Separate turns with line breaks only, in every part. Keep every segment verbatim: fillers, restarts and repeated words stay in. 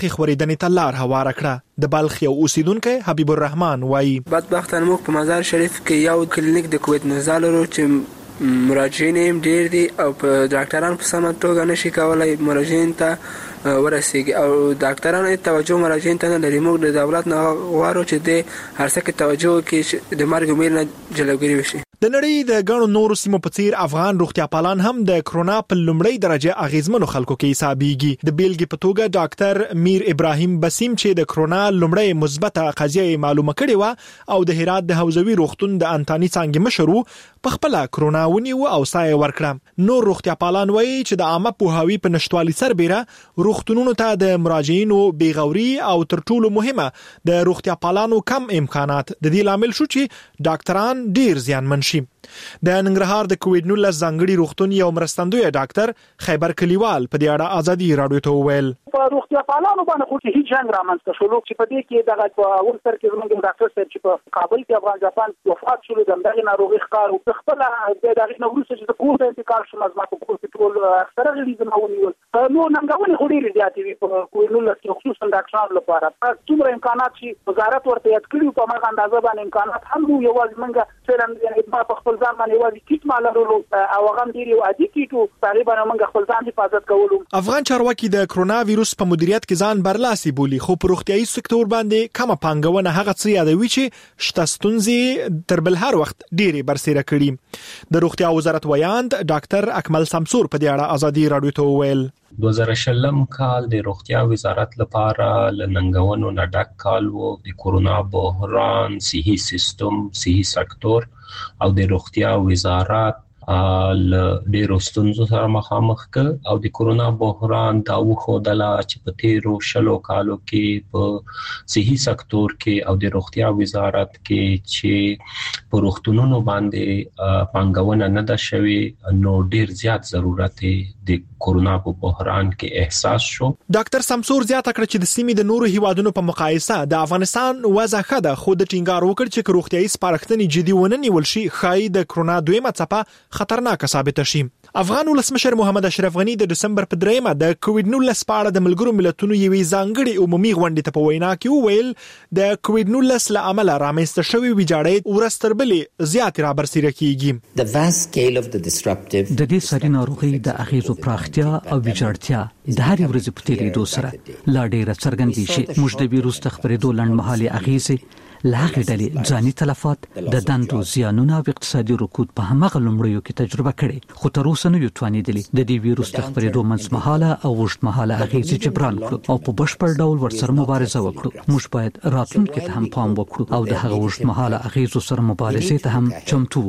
برقي خورېدنې ته لار هواره کړه. د بلخ یو اوسیدونکی حبیب الرحمن وایي
بدبختانه موږ په مزار شریف کې یو کلینیک د کووید نهه لرو چې مراجعین هم ډیر دي او په ډاکټران په سمه توګه نشي کولای مراجعین ته ورسیږي او ډاکټران توجه مراجعین ته نه لري. موږ د دولت نه غواړو چې د هر څه کې توجه وکړي د مرګ امید نه جلوګیري وشي.
د نړۍ د ګڼو نورو سیمو په څیر افغان روغتیا پالان هم د کرونا په لومړۍ درجه اغیزمنو خلکو کې حسابيږي. د بیلګې په توګه ډاکټر میر ابراهیم بسیم چې د کرونا لومړۍ مثبته قضیه معلومه کړې و او د هرات د حوزوي روغتون د انتاني څانګې مشر په خپل کرونا ونیو او سایه ورکړه. نور روغتیا پالان وایي چې د عامه پوهاوي په نشټوالي سربېره روغتونونو ته د مراجعینو بیغوري او تر ټولو مهمه د روغتیا پالانو کم امکانات د دې لامل شو چې ډاکټران ډیر زیانمن شي. د ننګرهار د کووید نهه ځانګړي روغتون یو مرستندوی ډاکټر خیبر کلیوال په دې اړه ازادي رادیو ته وویل
په روغتیا پالانو باندې خو هیڅ جنگ رامنځته شو چې په دې کې دغه په اول سر کې زموږ ډاکټر صاحب چې په کابل کې افغان جاپان وفات شول دغه ناروغي ښکار او خپل د دغه نوروز چې د کوټه انتقال شو مزما په کوټه ټول اکثره غړي زموږ نو ننګونې خوري زیاتې وي په کووید نهه خصوصا ډاکټرانو لپاره څومره امکانات چې وزارت ورته یاد کړی په مغه اندازه باندې امکانات هم یو یوازې منګه څنګه یعنی په خپل ځان باندې یوازې کیټ مالرو او هغه ډیر یو عادي کیټو تقریبا موږ خپل ځان حفاظت کولو.
افغان چارواکي د کرونا وایروس په مدیریت کې ځان برلاسي بولی خو په روغتيایي سکتور باندې کومه پانګونه هغه څه یادوي چې شته ستونزې تر بل هر وخت ډېری برسېره کړي. د روغتیا وزارت ویاند ډاکټر اکمل سمسور په دې اړه ازادي رادیو ته وویل
دوه زره شلم کال د روغتیا وزارت لپاره لننګونو نه ډک کال وو. د کورونا بحران صحي سیستم صحي سکتور او د روغتیا وزارت ل ډیرو ستونزو سره مخامخ ک او د کورونا بحران دا وخدله چې په تیرو شلو کالو کې په صحي سکتور کې او د روغتیا وزارت کې چې په روغتونونو باندې پانګونه نه ده شوی نو ډیر زیات ضرورت د کورونا په بحران کې احساس شو.
ډاکټر سمسور زیاته کړ چې د سیمې د نورو هیوادونو په مقایسه د افغانستان وضع ښه ده خو د ټینګار وکړ چې روغتيایي سپارښتنې جدي ونه نیول شي خای د کرونا دویمه څپه خطرناک ثابت شي. افغان ولسمشر محمد اشرف غنی د دسمبر په دریمه د کووید نهه سپاړه د ملګرو ملتونو یوې ځانګړي عمومي غونډې ته په وینا کې وویل د کووید نهه له امله رامنځته شوی ویجاړې ورستربلې زیات را برسېره کیږي.
د دې ساري ناروغي د اغیزو پراختیا او ویجاړتیا د هر ورځې په تیریدو سره لا ډېره څرګندې شي. موږ د ویروس د خپرېدو لنډمهالي اغیزې لاغې ډلې ځاني تلفات د دندو زیانونه او اقتصادي رکود په همغه لومړیو کې تجربه کړي خو تر اوسه نه یو توانېدلي د دې ویروس د خپرېدو منځمهاله او اوږدمهاله اغیزې جبران کړو او په بشپړ ډول ورسره مبارزه وکړو. موږ باید راتلونکي ته هم پام وکړو او د هغه اوږدمهاله اغیزو سره مبارزې ته هم چمتو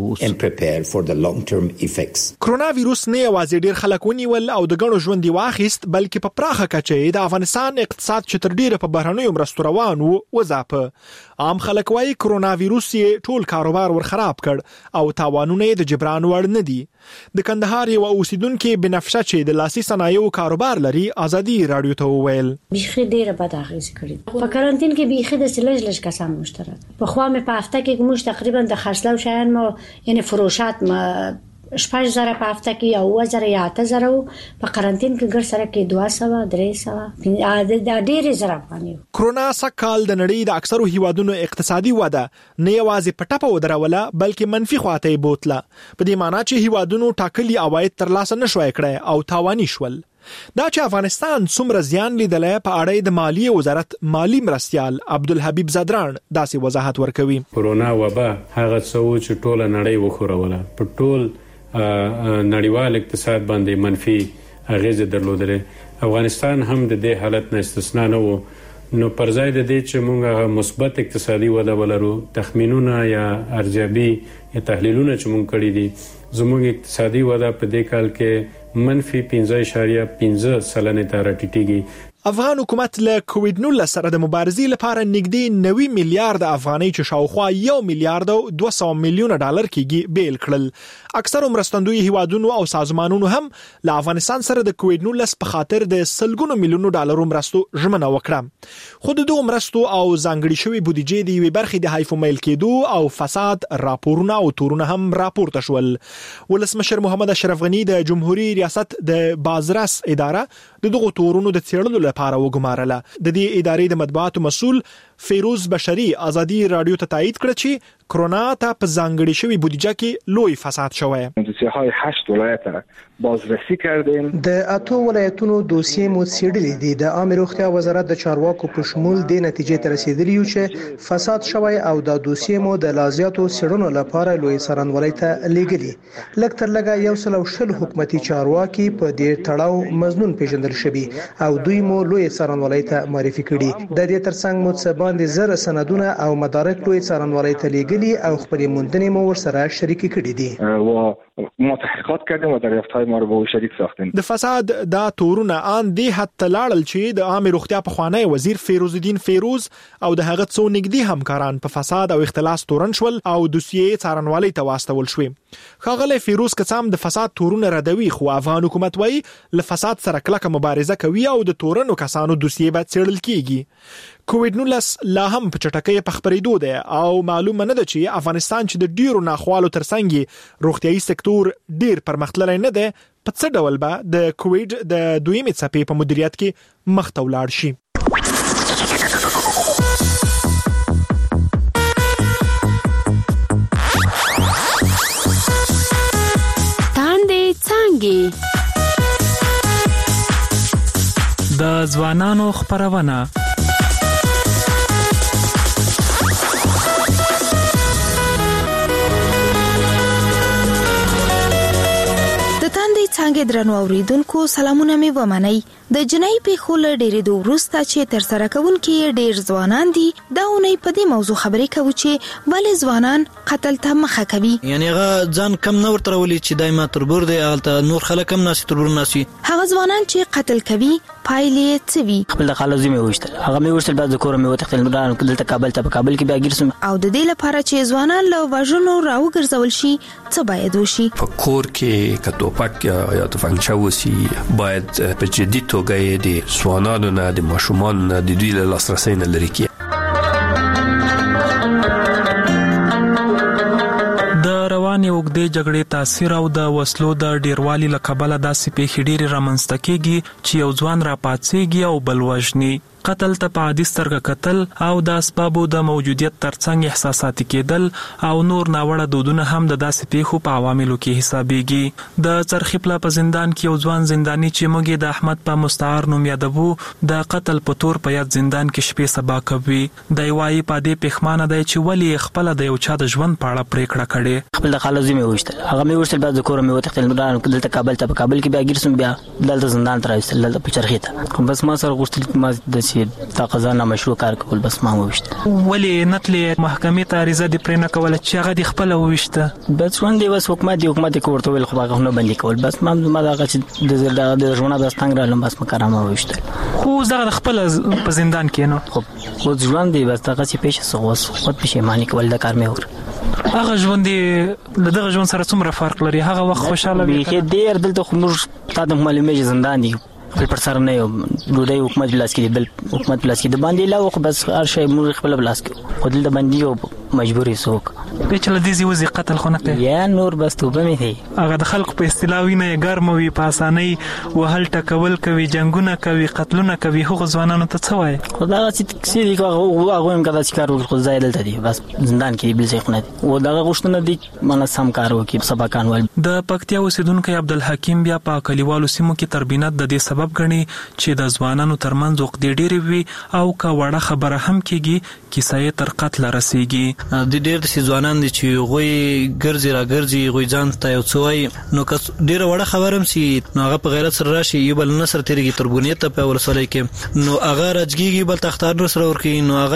اوسو.
کرونا وایروس نه یوازې ډېر خلک ونیول او د ګڼو ژوند واخیست بلکې په پراخه کچه د افغانستان اقتصاد چې تر ډیره په بهرنیو مرستو روان وو وځاپه. عام خلک وايي کرونا وایروس یې ټول کاروبار ور خراب کړ او تاوانونه یې د جبران وړ نه دي. د کندهار یو اوسیدونکو بنفشه چې د لاسي صنایعو کاروبار لري ازادي رادیو ته وویل
بيخي ډیره بد اغیزه کړې. په کارانتین کې بيخي د سلج لږ کسان مشترک په خوا مې په هفته کې موږ تقریبا د خرڅلاو شیان مو یعنی فروشات ما شپږ زره په هفته کې او اوه زره یا اته زره په قرنټین کې ګر سره کې دوه سوه درې سوه د ډېرې زره افغاني.
کرونا سکهال د نړۍ د اکثرو هیوادونو اقتصادي وده نه یوازې په ټپه ودروله بلکې منفي خواته یې بوتله په دې معنی چې هیوادونو ټاکلي عواید ترلاسه نشوي کړي او تاواني شول. دا چې افغانستان څومره زیان لیدلې په اړه د مالیې وزارت مالی مرستيال عبدالحبیب زدران داسې وضاحت ورکوي.
کرونا وبا هغه څه چې ټول نړۍ وخوروله په ټول نړیوال اقتصاد باندې منفي اغیزه درلودله. افغانستان هم د دې حالت نه استثنا نه وو نو پر ځای د دې چې موږ مثبت اقتصادي وده ولرو تخمینونه یا ارزیابي یا تحلیلونه چې موږ کړی دي زموږ اقتصادي وده په دې کال کې منفي پنځه اعشاریه پنځه سلنه ته راټیټیږي.
افغان حکومت له کووید نهه سره د مبارزې لپاره نږدې نوي میلیارډ افغانۍ چې شاوخوا یو میلیارډ او دوه سوه میلیونه ډالر کېږي بیل کړل. اکثر مرستندوی هیوادونو او سازمانونو هم له افغانستان سره د کووید نهه په خاطر د سلګونو میلیونو ډالرو مرستو ژمنه وکړه. خو د دوه مرستو او ځانګړي شوی بودیجې د یوې برخې د حیف میل کېدو او فساد راپورونه او تورونه هم راپورته شول. ولسمشر محمد اشرف غنی د جمهوریت ریاست د بازرس اداره د دغو تورونو د څېړلو لپاره وګمارله. د دې ادارې د مطبوعاتو مسؤل فیروز بشری ازادي رادیو ته تایید کړ چې کرونا ته په ځانګړې شوی بودیجه کې لوی فساد شوی.
دوسیه‌های هشت ولایت بازرسی کردیم.
د اتو ولایتونو دوسیې مو څېړلې دي. د عامه روغتیا وزارت د چارواکو په شمول د نتیجې ته رسیدلی یو چې فساد شوی او د دوسیې مو د لازیاتو څېړنو لپاره لوی څارنوالۍ ته لیږلي. لږ تر لږه یو سل او شل حکومتي چارواکي په دې تړاو مظنون پیژندل شوي او دوی مو لوی څارنوالۍ ته معرفي کړي. د دې ترڅنګ مو څه باندې زر سندونه او مدارک لوی څارنوالۍ ته لیږلي او خپل موندنې مو ورسره شریک کړي دي.
و ما تحقیقات کردیم و دریافت‌های ما رو با او شریک ساختیم.
د فساد دا تورونه ان د حتی لاړل چې د عامه روغتیا په خوانی وزیر فیروز الدین فیروز او د هغه څو نږدې همکاران په فساد او اختلاس تورن شول او دوسیې څارنوالۍ ته واستول شوې. ښاغلی فیروز کڅام د فساد تورونه ردوي خو افغان حکومت وايي له فساد سره کلکه مبارزه کوي او د تورنو کسانو دوسیې به څېړل کیږي. کووډ نولس لا هم په چټکۍ په خبرېدو ده او معلومه نه ده چې افغانستان چې د ډیرو ناخوالو ترڅنګ روغتيایي سکتور ډیر پرمختللی نه ده، په څه ډول به د کووډ د دویمې څپې په مدیریت کې مخ ته ولاړ شي.
تاندې څانګې
د ځوانانو خبرونه.
څنګه درنو اوریدونکو سلامونه مې ومنئ. د جنایي پیښو له ډېرېدو وروسته چې ترسره کوونکي یې ډېر ځوانان دي، دا اونۍ په دې موضوع خبرې کوو چې ولې ځوانان قتل ته مخه کوي.
یعنی هغه ځان کم نه ورته راولي چې دایما تربور دی، هلته نور خلک هم ناسي تربور ناسي.
هغه ځوانان چې قتل کوي پایلې څه وي؟
خپل د خالو زمي وشتل، هغه مې وشتل بعد د کور مې وتختل نوران دلته کابل ته په کابل کې بیا ګرځم.
او د دې لپاره چې ځوانان له وژنو راوګرځول شي څه باید وشي؟
په کور کې کټوپک یا تفنګچا وسی باید په جدي توګه د ځوانانو نه د ماشومان نه د دوی له لاسرسي نه لري کی.
د رواني وګړي جګړې تاثیر او د وسلو د ډیروالي له کبله داسې پیښې ډېرې رامنځته کیږي چې یو ځوان را پاتېږي او بل وژني. قتل ته په عادي سترګه کتل او د اسبابو د موجودیت ترڅنګ احساساتي کېدل او نور ناوړه دودونه هم د داسې پیښو په عواملو کې حسابيږي. د چرخپله په زندان کې یو ځوان زنداني چې موږ د احمد په مستعار نوم یادوو د قتل په تور په یاد زندان کې شپې سبا کوي. د وايي په دې پښمانه دی چې ولی خپل د یو چا د ژوند په اړه پریکړه کړي.
خپل د خالو زمي وشتل، هغه مې وشتل بعد د کور مې وتختل نوران دلته کابل ته په کابل کې بیا ګرځم بیا دلته زندان ته راوستل دلته په چرخې ته. بس ما سره غوښتل ما د تا قضانا مشروع کار کول بس ما وشت.
ولی نتلې محکمې ته عریضه دی پرې نه کوله چې هغه د خپل وشته؟
بس وندې بس حکومت دی حکومت کوړته ویل خو هغه نه باندې کول بس ما ما دا چې د د ژوند د ستنګ رالم بس مکرامه وشت.
خو زغه خپل په زندان کې نو
خو خو ژوند دی بس هغه چې پېښه سوس خو پښیمانی کول د کار مې ور.
هغه ژوند دی دغه ژوند سره څومره فرق لري؟ هغه وخت خوشاله وي
کې ډیر دلته خو موږ تا د معلومه زندان دی خپل پر سر نه یو دوی حکومت بلاس کې بل حکومت بلاس کې د باندې لا خو بس هر شی موږ خپل بلاس کې خو دلته باندې یو مجبورې سوک
به چې لدی زی وزي قتل خو نه کوي
یا نور بس توبه مې دی.
هغه د خلکو په استلاوی نه ګرموي په اسانۍ وهل ټکول کوي جنگونه کوي قتلونه کوي. هغه ځوانانو ته څه وایي؟
خدای چې سړي هغه هغه هم کدا چې کار وکړي خو ځای دلته دی بس زندان کې بل ځای خو نه دی و دغه غوښتنه دي مله سم کار وکړي سبقان ول.
د پکتیا اوسیدونکو عبدالحکیم بیا په کلیوالو سیمو کې تربینات د دې سبب غني چې د ځوانانو ترمنځ وقدې ډېرې وي او کا وړه خبره هم کیږي کیسه یې تر قتل رسیږي.
د ډېر د ځوانان دي چې غوي ګرځي را ګرځي غوي ځان ته یو څوي نو که ډېر وړه خبره هم سي نو هغه په غیرت سره راشي یو بل نصر تیریږي تربونیت ته په ورسره کې نو هغه راځيږي بل تختار نو سره ورکی نو هغه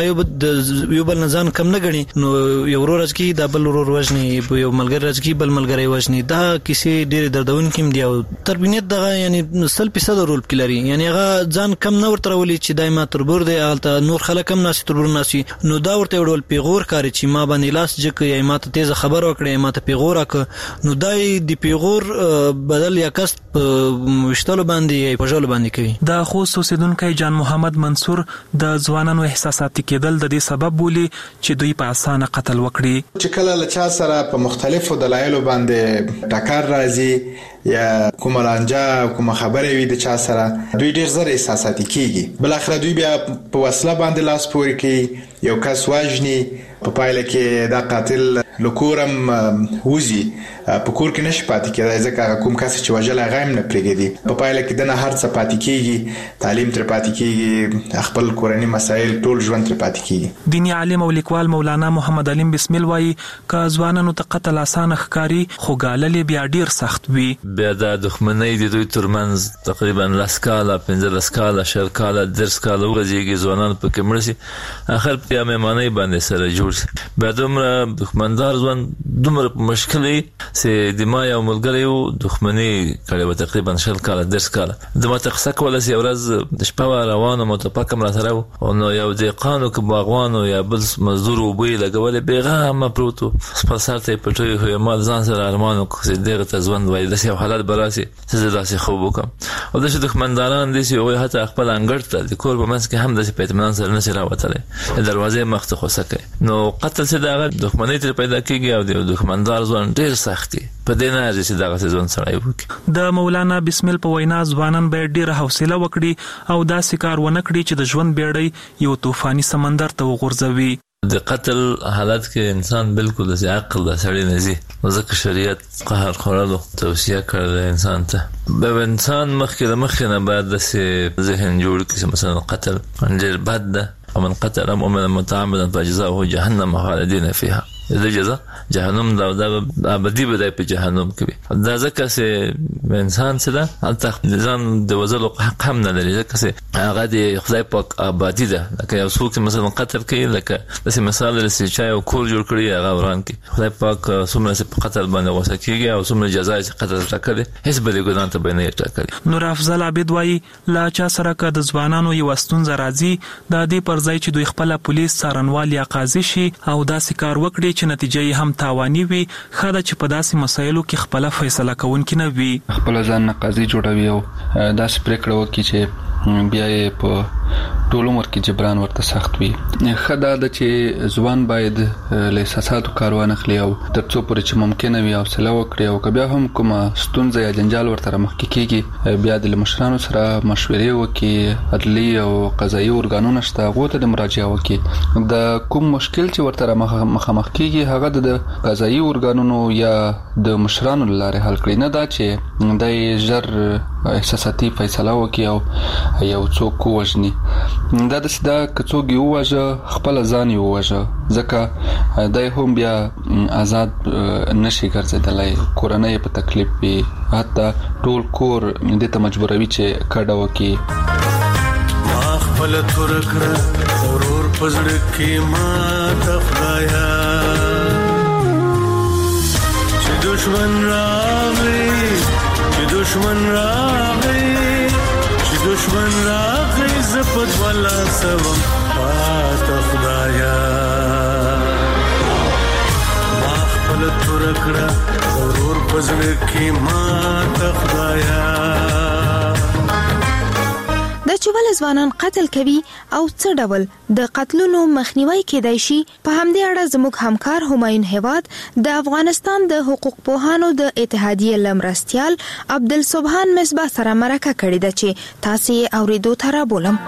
یو بل نزان کم نه غني نو یو ورور راځي د بل ورور وژني یو ملګری راځي بل ملګری وژني. دا کیسه ډېر دردون کیم دی او تربونیت دغه یعنی سل فیصد رول پلري یعنی هغه ځان کم نه ورته ولي چې دایمه تربور دی الته نور خلک هم ناسي تربور ناسي نو دا ورته وړول پیغور کاری چې ما باندې لاس جک یا ما ته تیز خبر وکړې ما ته پیغور وک نو دای دی پیغور بدل یا کس مشتل باندې په ژوند باندې کوي.
دا خو اوسیدونکو جان محمد منصور د ځوانانو احساساتي کېدل د دې سبب بولی چې دوی په اسانه قتل وکړي.
چې کله له چا سره په مختلفو دلایلو باندې ټکر راځي یا کومه لانجه کومه خبره وي د چا سره دوی ډیر زر احساساتي کیږي. بل اخر دوی بیا په وسله باندې لاس پورې کوي، یو کس واجني، په پایله کې دا قاتل لکورم وزي په کور کې نشي پاتې کېدای ځکه کوم کس چې وجل هغه هم نه پرېږدي. په پایله کې دنه هر څه پاتې کیږي، تعلیم تر پاتې کیږي، خپل کورنی مسایل ټول ژوند تر پاتې کیږي.
دینی عالم او لیکوال مولانا محمد علیم بسمل وایي ک ځوانانو ته قتل آسان ښکاری خو ګاللې بیا ډیر سخت وي.
بیا د دښمنۍ د دوی ترمنځ تقریبا لس کاله پنځه لس کاله شل کاله درس کاله ورځيږي ځوانان په کې مړ شي، اخر بیا میمانه باندې سره جوړ شي. بیا دومره دښمندار ځوان دومره مشکلي چې د ما یو ملګری یو دښمنۍ کړې و تقریبا شل کاله درس کاله د ما تخصه کوله چې ورځ د شپه روانه متفقم را سره او نو یو دقانو کې باغوانو یا بل مزدور وبې لګولې بیغه پروتو په سر ته پټوي خو ما ځان سره ارمانو چې دغه تزوند وای د یو حالت براسي چې داسې خوب وکم او د دښمنداران دي چې وای حتی خپل انګړ ته د کور په منځ کې هم د پېتمنان سره نه سره وتلې دروازې مخ ته خوسکه نو قتل څه دغه دښمنۍ تر پیدا کیږي او د دښمندار ځوان ډیر سختي په دې نه چې دغه ځوان سره وکړي.
د مولانا بسمل په وینا ځوانان به ډیر حوصله وکړي او دا سکار ونه کړي چې د ژوند بیړۍ یو طوفاني سمندر ته وغورځوي.
د قتل حالت کې انسان بالکل د عقل د سړی نزي ځکه شریعت قهر خورلو توصیه کړل انسان ته به انسان مخکې مخکې نه بعد د ذهن جوړ کړي مثلا قتل ډیر بد ده ومن قتل مؤمنا متعمدا فجزاؤه جهنم خالدين فيها د جزاء جهنم دا د ابدي بدای په جهنم کې دا ځکه چې انسان څه ده حتی ځان د وزلو حق هم نه لري ځکه چې هغه د خدای پاک آبادی ده لکه یو څوک مثلا قتل کوي لکه داسې مثال لري چې یو کور جوړ کړی هغه وران کوي خدای پاک څومره چې په قتل باندې غوسه کیږي او څومره جزا چې قتل ټاکلي هیڅ بل ګناه ته به نه ټاکلي.
نور افضل عابد وایي لا چا سره که د ځوانانو یو ستونزه راځي د دې پر ځای چې دوی خپل پولیس څارنوال یا قاضي شي او داسې کار وکړي چې نتیجه یې هم تاواني وي خاله چې په داسې مسایلو کې خپل فیصله کوونکی نه وي
خپل ځان قاضي جوړوي او داسې پریکړه وکړي چې بیا یې په ټول عمر کې جبران ورته سخت وي. خدا د چې ځوان باید له احساساتو کار وانخلي او ترڅو پورې چې ممکنه وي او سلا وکړي او بیا هم کومه ستونزه یا جنجال ورته مخ کې کیږي بیا د مشرانو سره مشورې وکړي عدلي او قضایي ارګانونه شته هغه ته د مراجعه وکړي د کوم مشکل چې ورته مخامخ کیږي هغه د قضایي ارګانونو یا د مشرانو لاره حل کړي نه دا چې د ژر احساساتي فیصله وکړي او یو څوک وژني دا د سدا کڅوګ یو واجه خپل ځان یو واجه ځکه دای هم بیا آزاد نشي ګرځیدلای کورنۍ په تکلیف وي حتی ټول کور د ته مجبوروي چې کډه وکي
ما خپل تور کړ ضرور پزړ کې ما تخلایا چې دشمن راغی چې دشمن راغی دشمن راغی زپد ولا سوم پات خدایا ما خپل تور کړه ضرور پزړ کې ما ته خدایا.
د چوبل ځوانان قتل کوي او څه ډول د قتلونو مخنیوي کېدای شي په همدې اړه زموږ همکار همایون هواد د افغانستان د حقوق پوهانو د اتحادیې لمرستيال عبدالسبحان مصباح سره مرکه کړې ده چې تاسو یې اوریدو ته را بولم.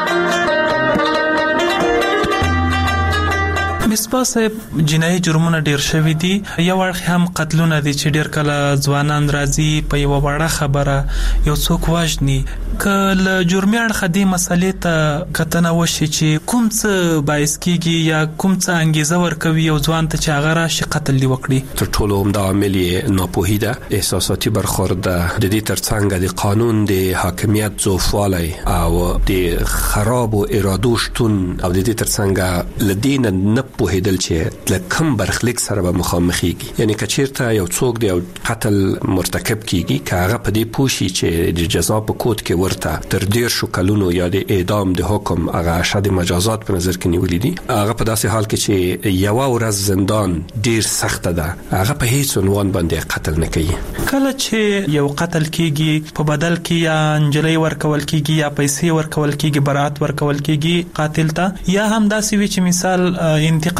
مصباح صاحب جنایي جرمونه ډیر شوي دي یو اړخ هم قتلونه دي چې ډیر کله ځوانان راځي په یو وړه خبره یو څوک واجني کله جرمي اړخ دي مسلې ته کتنه وشي چې کوم څه باعث کیږي یا کوم څه انګیزه ورکوي یو ځوان ته چې هغه راشي قتل دی وکړي.
تر ټولو عمده عامل یې ناپوهي ده احساساتي برخورد ده د دې ترڅنګ د قانون د حاکمیت ضعفوالی او د خراب ارادو شتون او د دې ترڅنګ لدین نه پوهیدل چې لکم برخلیک سره به مخامخيږي یعنی کچیرته یو څوک دی قتل مرتکب کیږي که هغه په دې پوښي چې د جزا په کود کې ورته تر ډیر شو کلونو یا د اعدام د حکم هغه اشد مجازات په نظر کې نیولې دي هغه په داسې حال کې چې یو ورځ زندان ډیر سخت ده هغه په هیڅ عنوان باندې قتل نه کوي.
کله چې یو قتل کیږي په بدل کې یا انجلۍ ورکول کیږي یا پیسې ورکول کیږي برات ورکول کیږي قاتل ته یا هم داسې وي چې مثال انتقام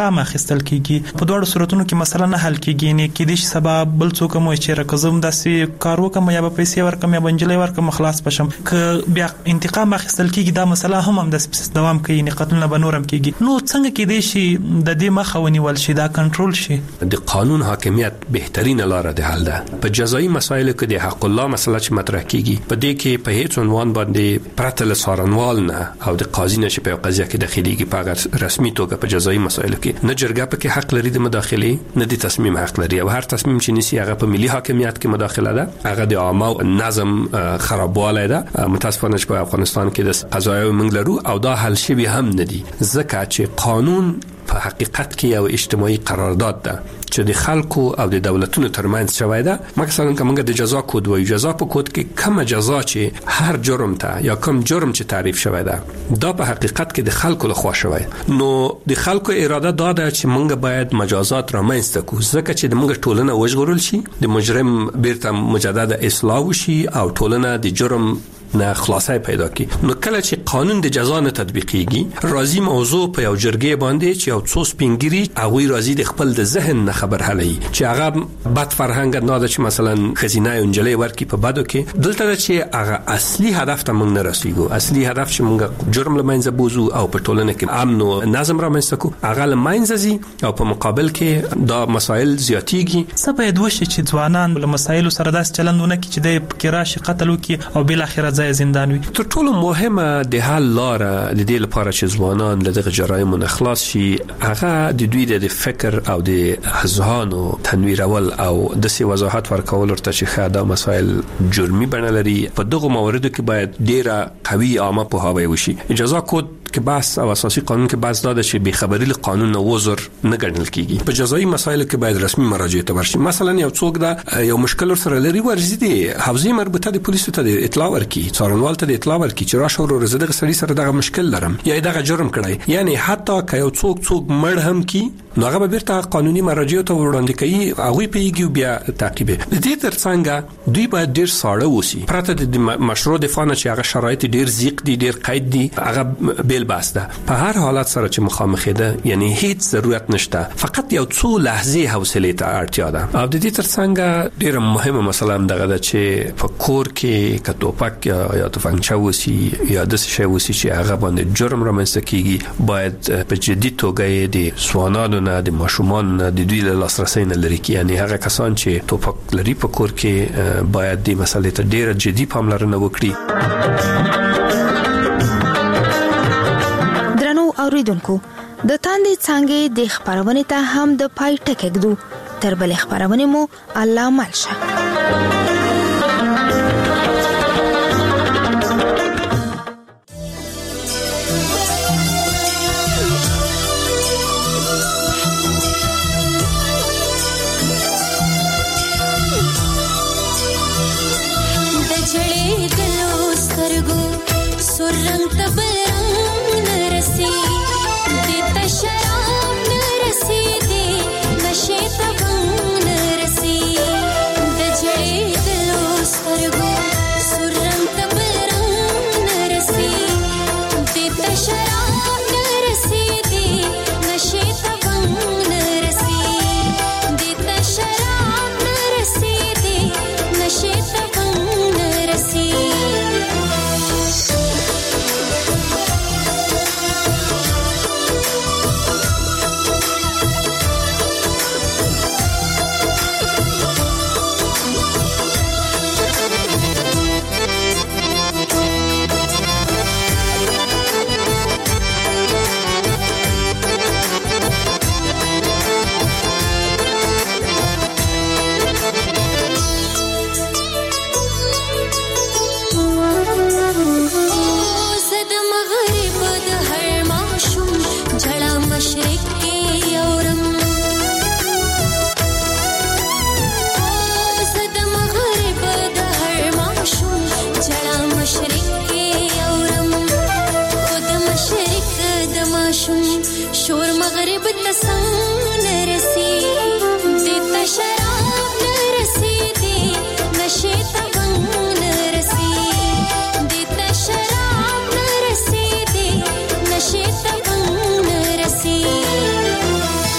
انتقام اخیستل کیږي. په دوه صورتونو کې مسله نه حل کیږي، نه کې د سبب بل څوک مو چې رکزم داسې کار وکم یا به پیسې ورکم یا بنجلې ورکم خلاص پشم ک بیا انتقام اخیستل کیږي. دا مسله هم هم د دوام کوي، نه قتلونه بنورم کیږي. نو څنګه کې دي شي د دې مخه ونیول شي، دا کنټرول شي؟
د قانون حاکمیت بهترین لار ده حل ده. په جزایي مسایلو کې د حق الله مسله چې مطرح کیږي، په دې کې په هیڅ عنوان باندې پرته له څارنوال نه او د قاضي نه چې په قضیه کې داخليږي په رسمي توګه په جزایي مسایلو کې نه جرګه په کې حق لري د مداخله، نه د تصمیم حق لري، او هر تصمیم چې نسی هغه په ملي حاکمیت کې مداخله ده، هغه د عامه نظم خرابواله ده. متاسفانه چې په افغانستان کې د قضایي منګ لرو او دا حل شوی هم نه دي، ځکه چې قانون په حقیقت کې یو اجتماعي قرارداد ده چې د خلکو او د دولتونو ترمنځ شوی ده. مثلا کومه د جزا کود وایي، جزا په کود کې کومه جزا چې هر جرم ته یا کوم جرم چې تعریف شوی ده دا په حقیقت کې د خلکو لخوا شوی. نو د خلکو اراده دا ده چې موږ باید مجازات رامنځته کړو، ځکه چې د موږ ټولنه وژغورل شي، د مجرم بیرته مجدد اصلاح وشي او ټولنه د جرم نه خلاصای پیدا کی. نو کله چې قانون د جزا نه تطبیقیږي، راضی موضوع په یو جرګې باندې چې یو څو سپینګری هغه راضی د خپل د ذهن نه خبر هلي چې هغه بد فرهنګ نه ده چې مثلا خزینه انجلې ورکی په بدو کې، دلته چې هغه اصلي هدف ته موږ نه رسیدو. اصلي هدف چې موږ جرم لمنځه بوزو او په ټولنه کې امن او نظم رامنځته کو، هغه لمنځه زی او په مقابل کې دا مسائل زیاتیږي.
څه باید وشي چې ځوانان له مسایلو سره داس چلندونه کې چې د فکراشي قتل وکي او بل اخر زندان وي؟
تر ټولو مهمه د حل لار د دې لپاره چې ځوانان له دغه جرایم نه خلاص شي، هغه د دوی د فکر او د اذهانو تنویرول او د سی وضاحت ورکول ورته چې خاده مسائل جرمي بڼه لري. په دغه مواردو کې باید ډیره قوي عامه پوهاوی وشي. اجازه کود کې بحث او اساسي قانون کې بحث دا چې به خبري له قانون نه وزر نه ګڼل کیږي. په جزایي مسایلو کې باید رسمي مراجعه ته ورشي. مثلا یو څوک دا یو مشکل سره لري، ورزيدي حوزه مربوطه د پولیسو ته اطلاع ورکړي، څارنوال ته اطلاع ورکړي چې راشه ورو زده سړي سره دغه مشکل لرم یا دغه جرم کړی. یعنی حتی که یو څوک څوک مړ هم کی، نو هغه به بیرته قانوني مراجعه ته وړاندې کوي، هغه پیږي بیا تعقیب. د دې ترڅنګ دوی باید ډیر ساړه وسی، پرته د مشروع دفاع نه چې هغه شرایط ډیر زیق دي، ډیر قید دي، هغه بیل بس ده. په هر حالت سره چې مخامخ ده، یعنی هیڅ ضرورت نشته، فقط یو څو لحظې حوصله ته اړتیا ده. او د دې ترڅنګ ډیره مهمه مسله هم دغه ده چې په کور کې کټوپک یا تفنګچا وسی یا د څه شی وسی چې هغه باندې جرم رامنځته کیږي، باید په جدي توګه د سوانانو نه، د ماشومان نه، د دوی له لاسرسي نه لري کی. یعنی هغه کسان چې ټوپک لري په کور کې باید د مسلې ته ډیره جدي پاملرنه وکړي.
اوریدونکو د تاندې څنګه د خبرونه ته هم د پای ټکګدو تر بل خبرونه مو الله مالشه.
د جړې ګلو سترګو سور رنگ تبل نرسي د شراب نرسي د نشه تبنګ نرسي د جړې ګلو سترګو سور رنگ تبل نرسي د شراب نرسي د نشه تبنګ نرسي د شراب نرسي د نشه تبنګ نرسي. شور مغرب تسان رسی دیتا شراب نرسی دی نشے تبنگ نرسی دیتا شراب نرسی دی نشے تبنگ نرسی.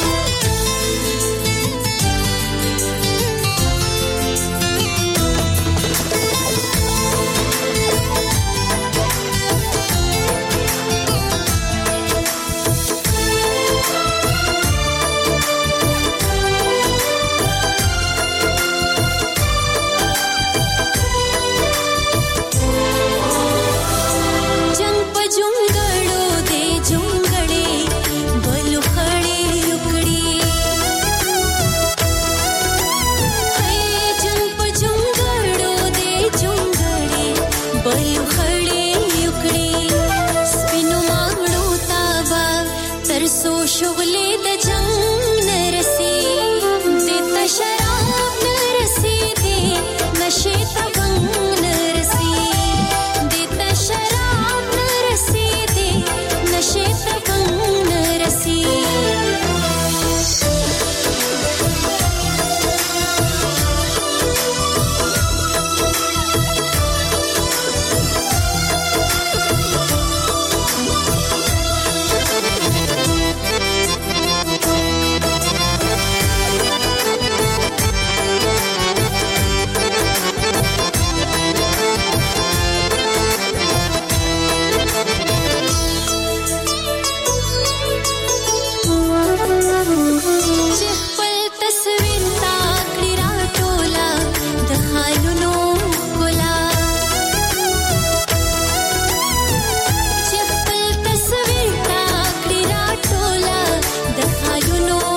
ترسو شغلې د جنگ نرسي دته شراب نرسي دي نشه ته بنګ نرسي دته شراب نرسي دي نشه ته بنګ نرسي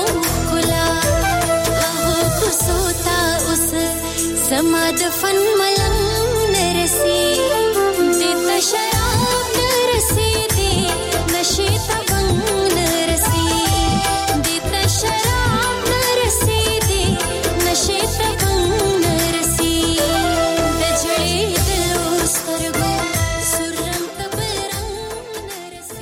زما د فن